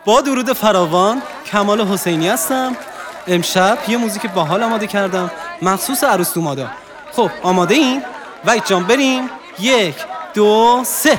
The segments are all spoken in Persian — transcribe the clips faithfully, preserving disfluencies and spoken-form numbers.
با درود فراوان، کمال حسینی هستم. امشب یه موزیک باحال آماده کردم مخصوص عروس دومادا. خب آماده این؟ وحید جان بریم. یک دو سه.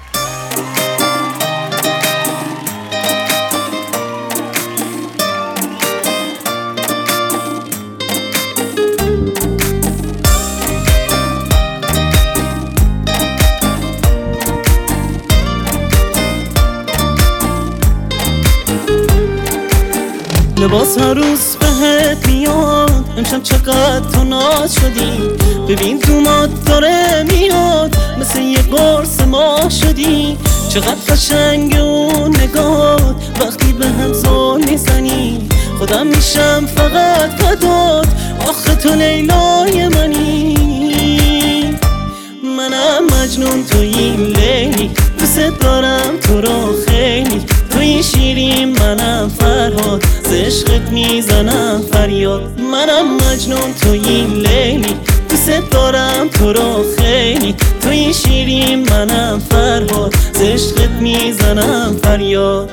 لباس عروس بهت میاد، امشب چقدر تو ناز شدی. ببین دوماد داره میاد، مثل یه قرص ما شدی. چقدر قشنگ اون نگات وقتی به هم زل میزنی. خودم میشم فقط فدات، آخه تو لیلای منی. منم مجنون تویی لیلی، دوست دارم تو رو خیلی. توی شیرین منم فرهاد، ز عشقت میزنم فریاد. منم مجنون تویی لیلی، دوست دارم تو رو خیلی. توی شیرین منم فرهاد، ز عشقت میزنم فریاد.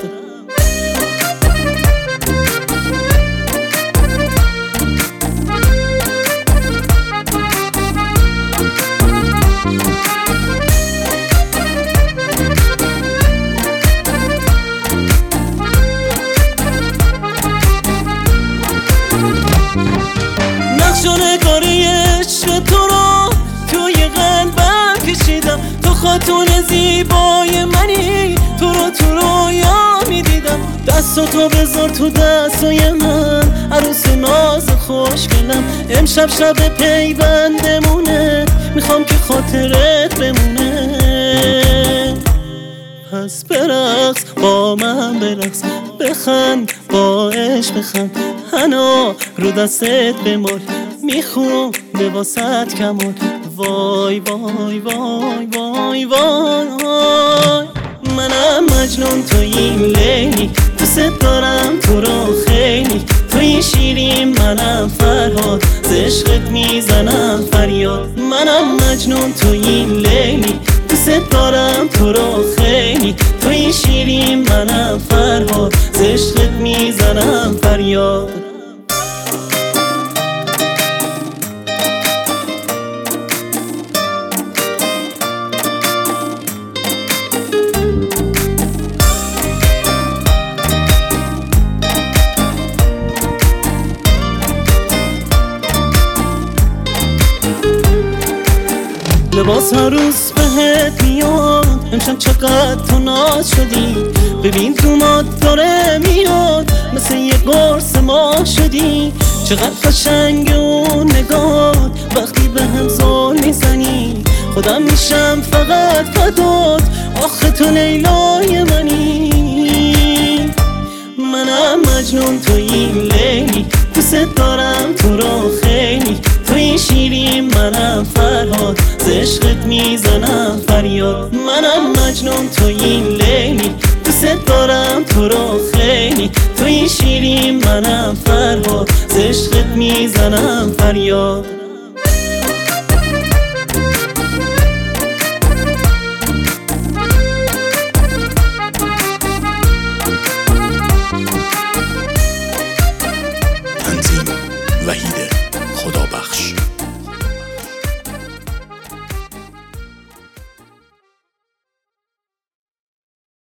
نگاری عشق تو رو توی قلبم کشیدم. تو خاتون زیبای منی، تو رو تو رویا میدیدم. دستو تو بذار تو دستای من، عروس ناز خوشگلم. امشب شب پیوندمونه، میخوام که خاطرت بمونه. پس برقص با من، برقص بخند با عشق بخند. حنا رو دستت بمال، میخوام لباست کمال. وای وای وای وای وای. منم مجنون تویی لیلی، دوست دارم تو رو خیلی. توی شیرین منم فرهاد، ز عشقت میزنم فریاد. منم مجنون تویی لیلی، دوست دارم تو رو خیلی. توی شیرین منم فرهاد، ز عشقت میزنم فریاد. لباس عروس بهت میاد، امشب چقدر تو ناز شدی. ببین دوماد داره میاد، مثل یه قرص ما شدی. چقدر قشنگ اون نگات وقتی به هم زل میزنی. خودم میشم فقط فدات، آخه تو لیلای منی. منم مجنون تویی لیلی، دوست دارم تو رو خیلی. توی شیرین منم فرهاد، ز عشقت میزنم فریاد. منم مجنون تویی لیلی، دوست دارم تو رو خیلی. توی شیرین منم فرهاد، ز عشقت میزنم فریاد.